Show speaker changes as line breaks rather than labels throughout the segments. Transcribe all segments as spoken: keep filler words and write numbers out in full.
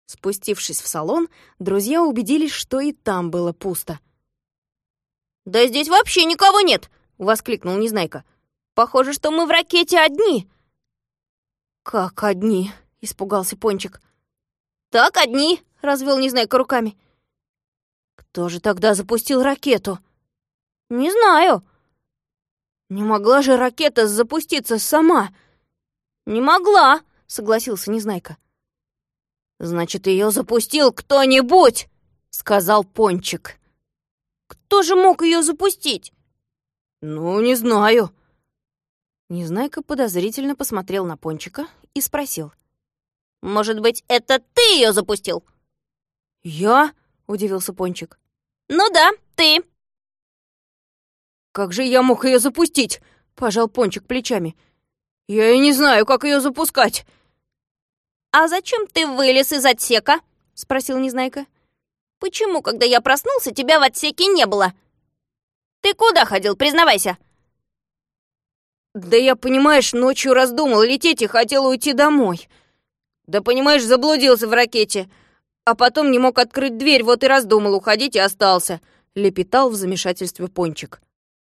Спустившись в салон, друзья убедились, что и там было пусто.
«Да здесь вообще никого нет!» — воскликнул Незнайка. «Похоже, что мы в ракете одни!»
«Как одни?» — испугался Пончик.
«Так, одни!» — развел Незнайка руками.
«Кто же тогда запустил ракету?»
«Не знаю».
«Не могла же ракета запуститься сама?»
«Не могла», — согласился Незнайка.
«Значит, ее запустил кто-нибудь!» — сказал Пончик.
«Кто же мог ее запустить?»
«Ну, не знаю». Незнайка подозрительно посмотрел на Пончика и спросил.
«Может быть, это ты ее запустил?»
«Я?» — удивился Пончик.
«Ну да, ты».
«Как же я мог ее запустить?» — пожал Пончик плечами. «Я и не знаю, как ее запускать».
«А зачем ты вылез из отсека?» — спросил Незнайка. «Почему, когда я проснулся, тебя в отсеке не было? Ты куда ходил, признавайся?»
«Да я, понимаешь, ночью раздумал лететь и хотел уйти домой. Да, понимаешь, заблудился в ракете, а потом не мог открыть дверь, вот и раздумал уходить и остался», — лепетал в замешательстве Пончик.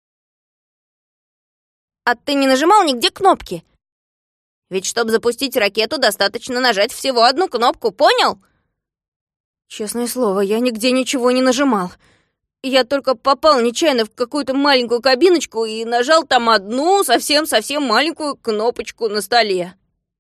«А ты не нажимал нигде кнопки? Ведь чтобы запустить ракету, достаточно нажать всего одну кнопку, понял?»
«Честное слово, я нигде ничего не нажимал. Я только попал нечаянно в какую-то маленькую кабиночку и нажал там одну совсем-совсем маленькую кнопочку на столе».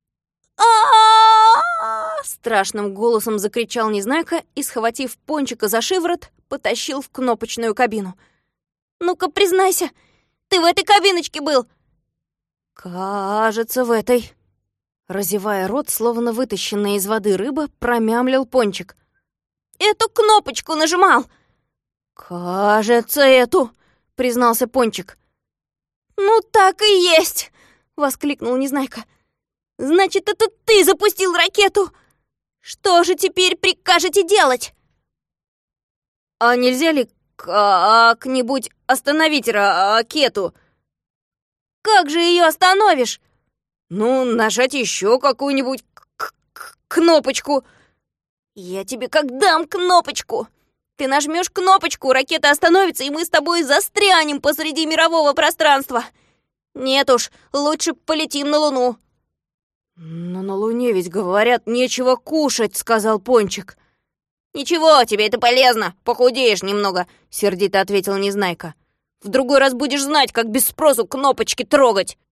«А-а-а!»
Страшным голосом закричал Незнайка и, схватив Пончика за шиворот, потащил в кнопочную кабину.
«Ну-ка, признайся, ты в этой кабиночке был?»
«Кажется, в этой». Разевая рот, словно вытащенная из воды рыба, промямлил Пончик.
«Эту кнопочку нажимал!»
«Кажется, эту», — признался Пончик.
«Ну так и есть!» — воскликнул Незнайка. «Значит, это ты запустил ракету! Что же теперь прикажете делать?»
«А нельзя ли как-нибудь остановить ракету?»
«Как же ее остановишь?»
«Ну, нажать еще какую-нибудь кнопочку».
«Я тебе как дам кнопочку! Ты нажмешь кнопочку, ракета остановится, и мы с тобой застрянем посреди мирового пространства! Нет уж, лучше полетим на Луну!»
«Но на Луне ведь, говорят, нечего кушать», — сказал Пончик.
«Ничего, тебе это полезно, похудеешь немного», — сердито ответил Незнайка. «В другой раз будешь знать, как без спросу кнопочки трогать».